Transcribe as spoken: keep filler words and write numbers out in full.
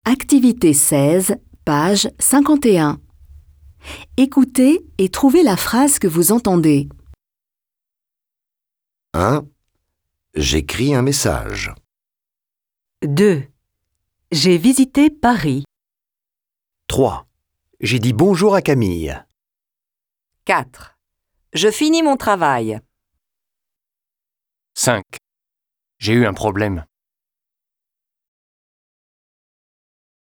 Activité seize, page cinquante et un. Écoutez et trouvez la phrase que vous entendez. un. J'écris un message. deux. J'ai visité Paris. trois. J'ai dit bonjour à Camille. quatre. Je finis mon travail. cinq. J'ai eu un problème.